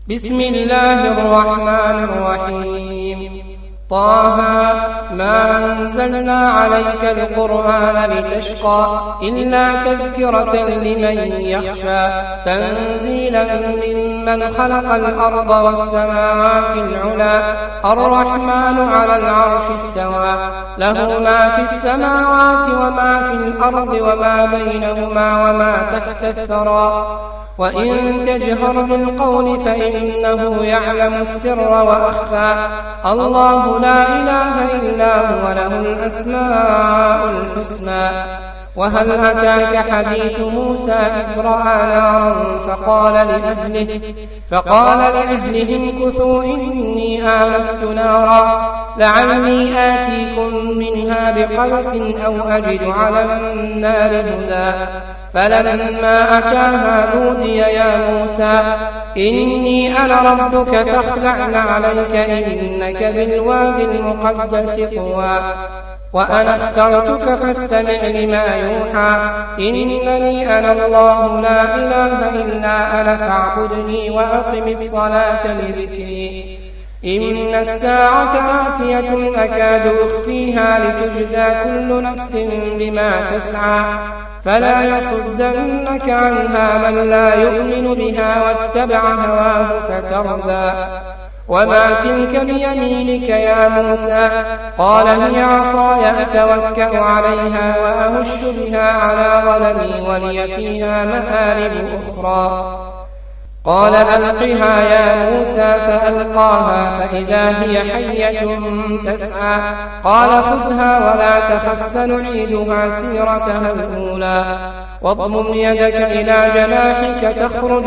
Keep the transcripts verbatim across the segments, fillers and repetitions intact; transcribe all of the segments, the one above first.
بسم الله الرحمن الرحيم. طه ما أنزلنا عليك القرآن لتشقى إلا تذكرة لمن يخشى تنزيلا ممن خلق الأرض والسماوات العلى الرحمن على العرش استوى له ما في السماوات وما في الأرض وما بينهما وما تحت الثرى وإن تجهر بالقول فإنه يعلم السر وأخفى الله لا إله إلا هو له الأسماء الحسنى. وهل أتاك حديث موسى إذ رأى نارا فقال لأهله فقال لأهلهم كثوا إني آنست نارا لعلي آتيكم منها بقبس أو أجد على النار هدى فلما أتاها نودي يا موسى إني أنا ربك فاخلع عليك إنك بالواد المقدس طوى وأنا اخترتك فاستمع لما يوحى إنني أنا الله لا إله إلا أنا فاعبدني وأقم الصلاة لذكري إن الساعة آتية أكاد أخفيها لتجزى كل نفس بما تسعى فلا يصدنك عنها من لا يؤمن بها واتبع هواه فتردى وما تلك بيمينك يا موسى قال هي عصاي أتوكأ عليها وأهش بها على غنمي ولي فيها مآرب أخرى قال ألقها يا موسى فألقاها فإذا هي حية تسعى قال خذها ولا تخف سنعيدها سيرتها الأولى واضمم يدك إلى جناحك تخرج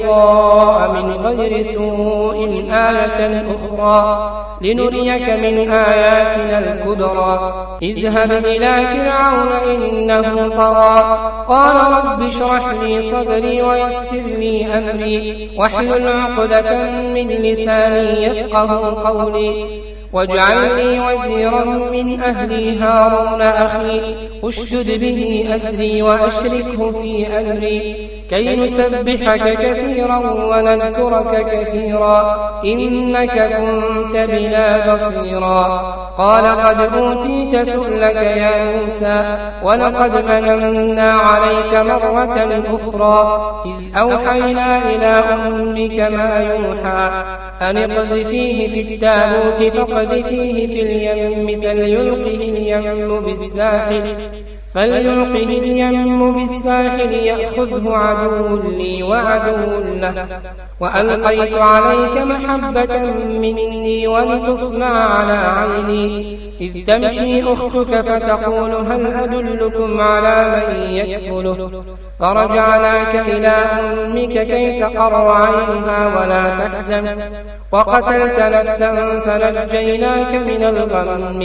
بيضاء من غير سوء آية أخرى لنريك من آياتنا الكبرى اذهب إلى فرعون إنه طغى قال رب اشرح لي صدري ويسر لي أمري واحلل عقدة من لساني يفقه قولي واجعل لي وزيرا من أهلي هارون أخي اشدد به أزري وأشركه في أمري كي نسبحك كثيرا ونذكرك كثيرا إنك كنت بنا بصيرا قال قد أوتيت سؤلك يا موسى ولقد مننا عليك مرة أخرى إذ أوحينا إلى أمك ما يوحى أن اقذفيه في التابوت فاقذفيه في اليم فليلقه اليم بالساحل فليلقه اليم بالساحل يأخذه عدو لي وعدو له وألقيت عليك محبة مني ولتصنع على عيني إذ تمشي أختك فتقول هل أدلكم على من يكفله فرجعناك إلى أمك كي تقر عينها ولا تحزن وقتلت نفسا فنجيناك من الغم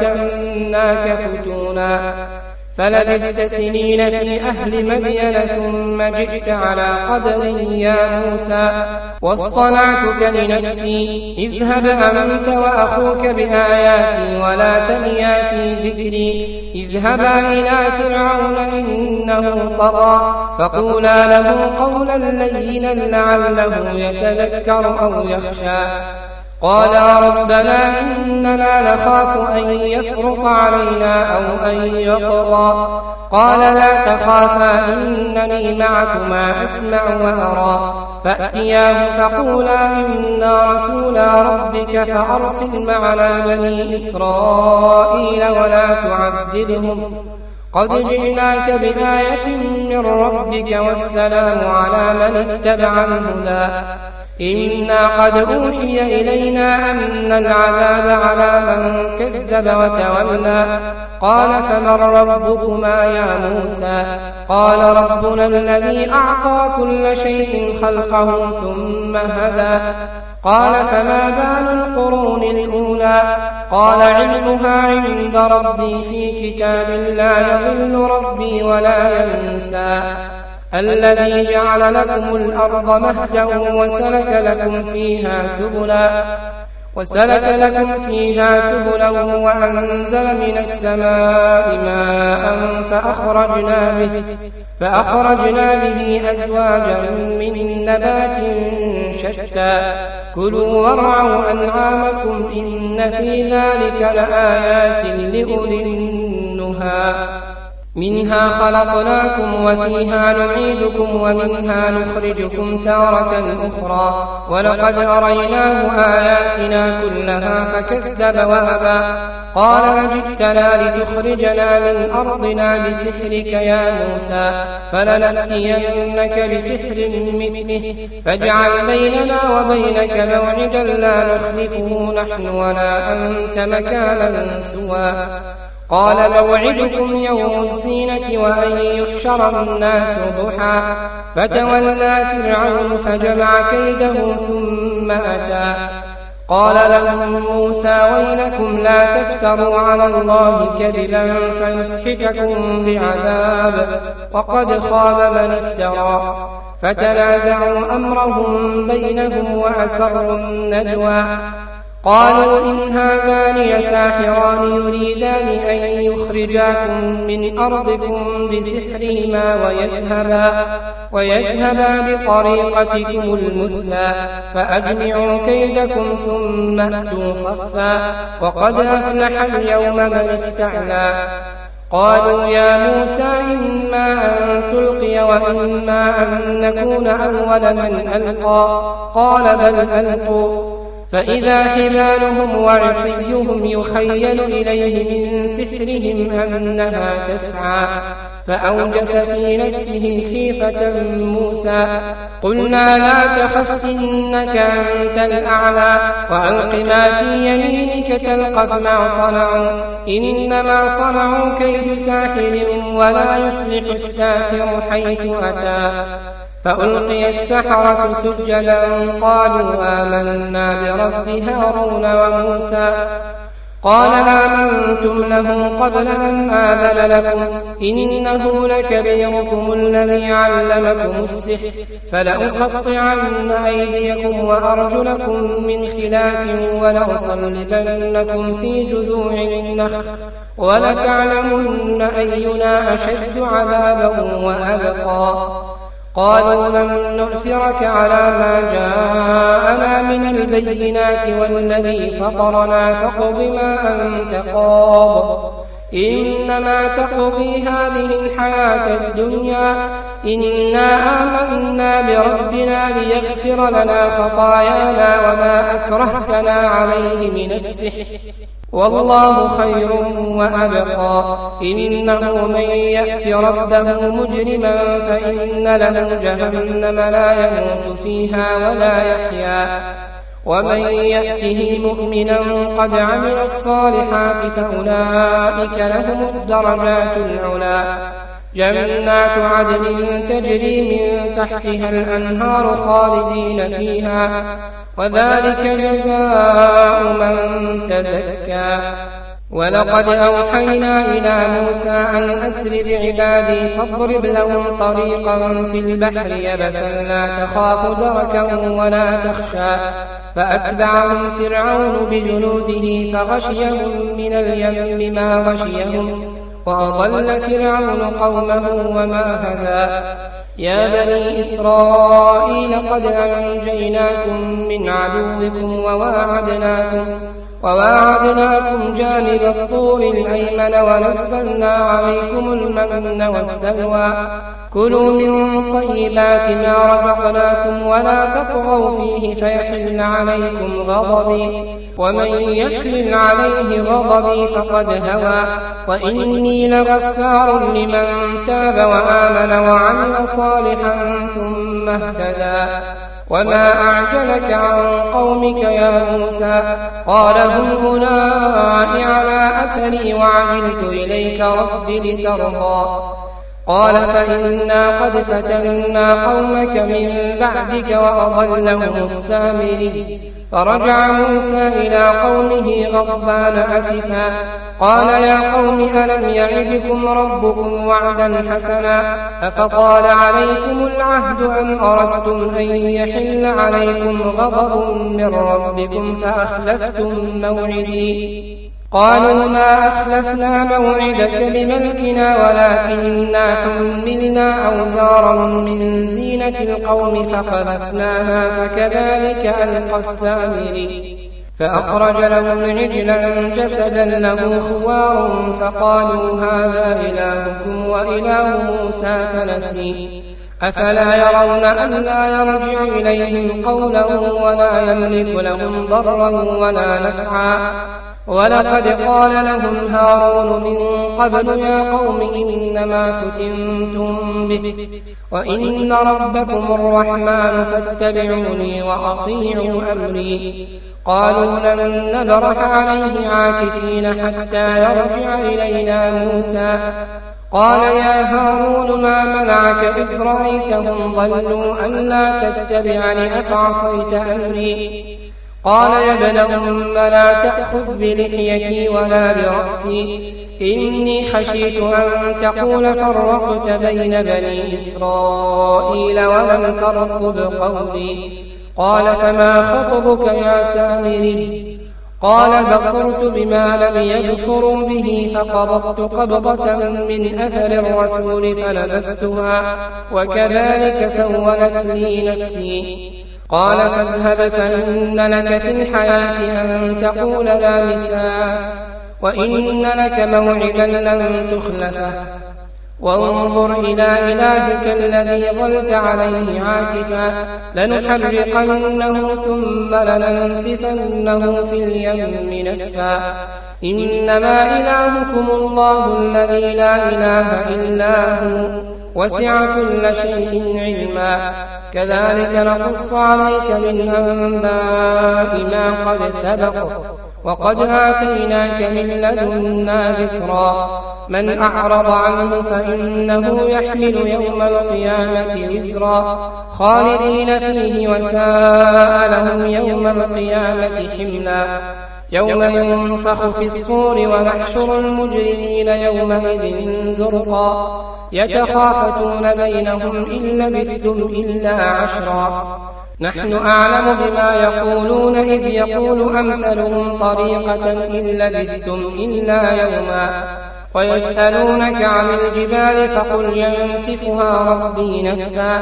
وفتناك فتونا فلبثت سنين في أهل مدين ثم جئت على قدر يا موسى واصطنعتك لنفسي اذهب أنت وأخوك بآياتي ولا تنيا في ذكري اذهبا إلى فرعون إنه طغى فقولا له قولا لينا لعله يتذكر أو يخشى قالا ربنا إننا نخاف أن يفرط علينا أو أن يطغى قال لا تخافا إنني معكما أسمع وأرى فأتياه فقولا إنا رسولا ربك فأرسل معنا بني إسرائيل ولا تعذبهم قد جئناك بآية من ربك والسلام على من اتبع الهدى إنا قد أوحي إلينا أن العذاب على من كذب وتولى قال فمن ربكما يا موسى قال ربنا الذي أعطى كل شيء خلقه ثم هدى قال فما بال القرون الأولى قال علمها عند ربي في كتاب لا يضل ربي ولا ينسى الذي جعل لكم الأرض مهدا وسلك لكم فيها سبلا وسلك لكم فيها سبلا وأنزل من السماء ماء فأخرجنا به فأخرجنا به أزواجا من نبات شتى كلوا وارعوا أنعامكم إن في ذلك لآيات لأولي النهى منها خلقناكم وفيها نعيدكم ومنها نخرجكم تارة أخرى ولقد أريناه آياتنا كلها فكذب وأبى قال أجئتنا لتخرجنا من أرضنا بسحرك يا موسى فلنأتينك بسحر مثله فاجعل بيننا وبينك موعدا لا نخلفه نحن ولا أنت مكانا سوى قال موعدكم يوم الزينة وأن يحشر الناس ضحى فتولى فرعون فجمع كيده ثم أتى قال لهم موسى ويلكم لا تفتروا على الله كذبا فيسحتكم بعذاب وقد خاب من افترى فتنازعوا أمرهم بينهم وأسروا النجوى قالوا إن هذان لساحران يريدان أن يخرجاكم من أرضكم بسحرهما ويذهبا, ويذهبا بطريقتكم المثلى فأجمعوا كيدكم ثم أتوا صفا وقد أفلح اليوم من استعلى قالوا يا موسى إما أن تلقي وإما أن نكون أول من ألقى قال بل ألقوا فإذا حبالهم وعصيهم يخيل إليه من سحرهم أنها تسعى فأوجس في نفسه خيفة موسى قلنا لا تخف إنك أنت الأعلى وألق ما في يمينك تلقف ما صنعوا إنما صنعوا كيد ساحر ولا يفلح الساحر حيث أتى فألقي السحرة سجدا قالوا آمنا برب هارون وموسى قال آمنتم له قبل أن آذن لكم إنه لكبيركم الذي علمكم السحر فلأقطعن أيديكم وأرجلكم من خلاف ولأصلبنكم في جذوع النخل ولتعلمن أينا أشد عذابا وأبقى قالوا لن نؤثرك على ما جاءنا من البينات والذي فطرنا فاقض ما أنت قاض إنما تقضي هذه الحياة الدنيا إنا آمنا بربنا ليغفر لنا خطايانا وما أكرهتنا عليه من السحر والله خير وأبقى إنه من يأت ربه مجرما فإن له جهنم لا يموت فيها ولا يحيا ومن يأته مؤمنا قد عمل الصالحات فأولئك لهم الدرجات العلى جنات عدن تجري من تحتها الأنهار خالدين فيها وذلك جزاء من تزكى ولقد أوحينا إلى موسى أن أسر بعبادي فاضرب لهم طريقا في البحر يبسا لا تخاف دركا ولا تخشى فأتبعهم فرعون بجنوده فغشيهم من اليم ما غشيهم وأضل فرعون قومه وما هدى يا بني إسرائيل قد أنجيناكم من عدوكم وواعدناكم, وواعدناكم جانب الطور الأيمن ونزلنا عليكم المن والسلوى كلوا من طيبات ما رزقناكم ولا تطغوا فيه فيحل عليكم غضبي ومن يحلل عليه غضبي فقد هوى وإني لغفار لمن تاب وآمن وعمل صالحا ثم اهتدى وما أعجلك عن قومك يا موسى قال هم أولئك على أثري وعجلت إليك رب لترضى قال فإنا قد فتنا قومك من بعدك وأضلهم السامري فرجع موسى إلى قومه غضبان أسفا قال يا قوم ألم يعدكم ربكم وعدا حسنا أفطال عليكم العهد أم أردتم أن يحل عليكم غضب من ربكم فأخلفتم موعدي قالوا ما أخلفنا موعدك بملكنا ولكننا حملنا أوزارا من زينة القوم فقذفناها فكذلك ألقى السامري فأخرج لهم عجلا جسدا له خوار فقالوا هذا إلهكم وإله موسى فنسي أفلا يرون أن لا يرجع إليهم قولا ولا يملك لهم ضرا ولا نفعا ولقد قال لهم هارون من قبل يا قوم إنما فتنتم به وإن ربكم الرحمن فاتبعوني وأطيعوا أمري قالوا لن نبرح عليه عاكفين حتى يرجع إلينا موسى قال يا هارون ما منعك إذ رأيتهم ضلوا ألا تتبعني أفعصيت أمري قال يا ابن أم لا تأخذ بلحيتي ولا برأسي إني خشيت أن تقول فرقت بين بني إسرائيل ولم ترقب قولي قال فما خطبك يا سامري قال بصرت بما لم يبصروا به فقبضت قبضة من أثر الرسول فنبذتها وكذلك سولت لي نفسي قال فاذهب فإن لك في الحياة أن تقول لا مساس وإن لك موعدا لن تخلفه وانظر إلى إلهك الذي ظلت عليه عاكفا لنحرقنه ثم لننسفنه في اليم نسفا إنما إلهكم الله الذي لا إله إلا هو وسع كل شيء علما كذلك نقص عليك من أنباء ما قد سبق وقد آتيناك من لدنا ذكرا من أعرض عنه فإنه يحمل يوم القيامة وزرا خالدين فيه وساء لهم يوم القيامة حملا يوم ينفخ في الصور ونحشر المجرمين يومئذ زرقا يتخافتون بينهم إن لبثتم إلا عشرا نحن أعلم بما يقولون إذ يقول أمثلهم طريقة إن لبثتم إلا يوما ويسألونك عن الجبال فقل ينسفها ربي نسفا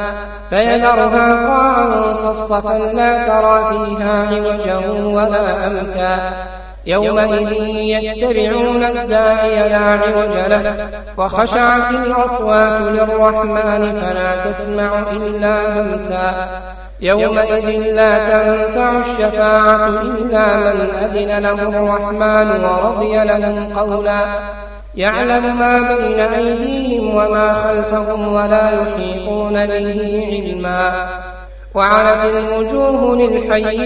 فيذرها قاعا صفصفا لا ترى فيها عوجا ولا أمتا يومئذ يتبعون الداعي لا عوج له وخشعت الأصوات للرحمن فلا تسمع إلا همسا يومئذ لا تنفع الشفاعة إلا من أذن له الرحمن ورضي له قولا يعلم ما بين أيديهم وما خلفهم ولا يحيطون به علما وعنت الوجوه للحي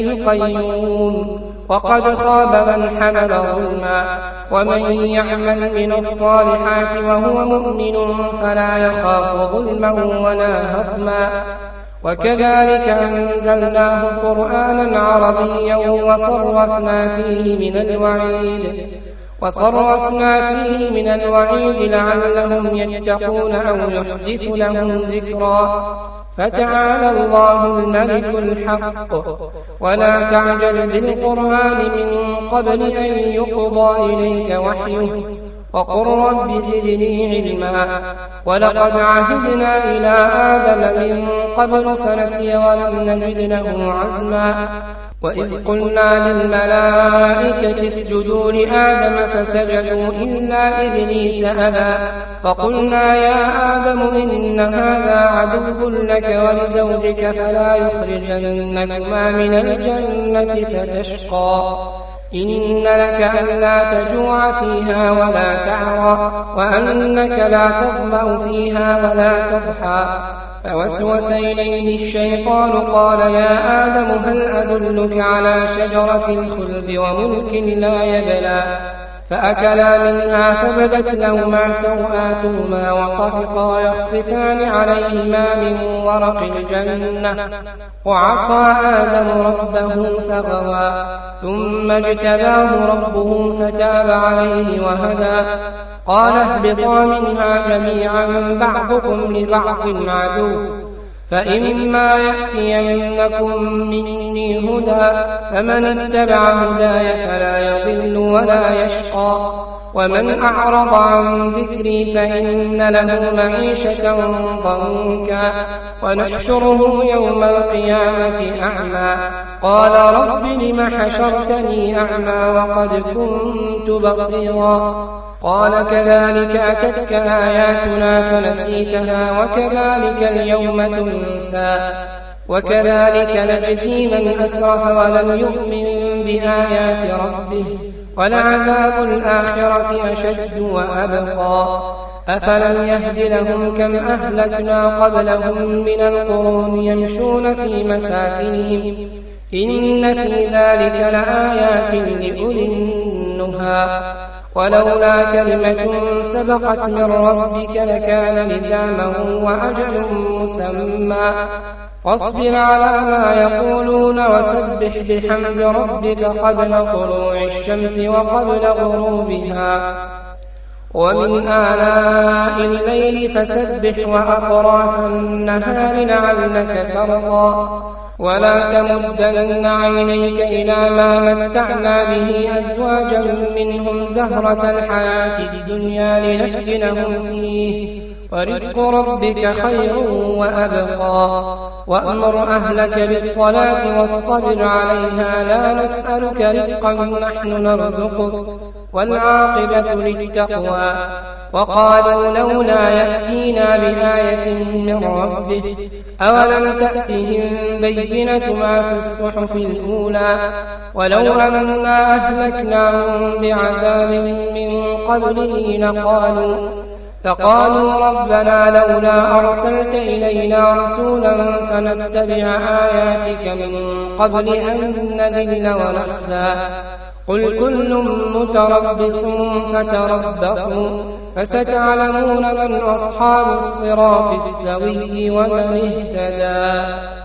القيوم وقد خاب من حمل ظلما ومن يعمل من الصالحات وهو مؤمن فلا يخاف ظلما ولا هضما وكذلك أنزلناه قرآنا عربيا وصرفنا فيه من الوعيد وصرفنا فيه من الوعيد لعلهم يتقون أو يحدث لهم ذكرا فتعالى الله الملك الحق ولا تعجل بالقرآن من قبل أن يقضى إليك وحيه وقل رب زدني علما ولقد عهدنا إلى آدم من قبل فنسي ولم نجد له عزما وإذ قلنا للملائكة اسجدوا لآدم فسجدوا إلا إبليس أبى فقلنا يا آدم إن هذا عدو لك ولزوجك فلا يخرجنكما من الجنة فتشقى إن لك ألا تجوع فيها ولا تعرى وأنك لا تظمأ فيها ولا تضحى فوسوس إليه الشيطان قال يا آدم هل أدلك على شجرة الخلد وملك لا يبلى فأكلا منها فبدت لهما سوآتهما وطفقا يخصفان عليهما من ورق الجنة وعصى آدم ربه فغوى ثم اجتباه ربه فتاب عليه وهدى قال اهبطا منها جميعا بعضكم لبعض عدو فإما يأتينكم مني هدى فمن اتبع هداي فلا يضل ولا يشقى ومن أعرض عن ذكري فإن له معيشة ضنكا ونحشره يوم القيامة أعمى قال رب لم حشرتني أعمى وقد كنت بصيرا قال كذلك أتتك آياتنا فنسيتها وكذلك اليوم تنسى وكذلك نجزي من أسرف ولم يؤمن بآيات ربه ولعذاب الآخرة أشد وأبقى أفلم يهد لهم كم أهلكنا قبلهم من القرون يمشون في مساكنهم إن في ذلك لآيات لأولي النهى ولولا كلمة سبقت من ربك لكان لزاما وأجل مسمى فاصبر على ما يقولون وسبح بحمد ربك قبل طلوع الشمس وقبل غروبها ومن آلاء الليل فسبح وأطراف النهار لعلك ترضى ولا تمدن عينيك إلى ما متعنا به أزواجا منهم زهرة الحياة الدنيا لنفتنهم فيه ورزق ربك خير وأبقى وأمر أهلك بالصلاة واصطبر عليها لا نسألك رزقا نحن نرزقك والعاقبة للتقوى وقالوا لولا يأتينا بآية من ربه أولم تأتهم بينة ما في الصحف الأولى ولو أنا أهلكناهم بعذاب من قبله لقالوا لقالوا ربنا لولا أرسلت إلينا رسولا فنتبع آياتك من قبل أن نذل ونخزى قل كل متربص فتربصوا فستعلمون من أصحاب الصراط السوي ومن اهتدى.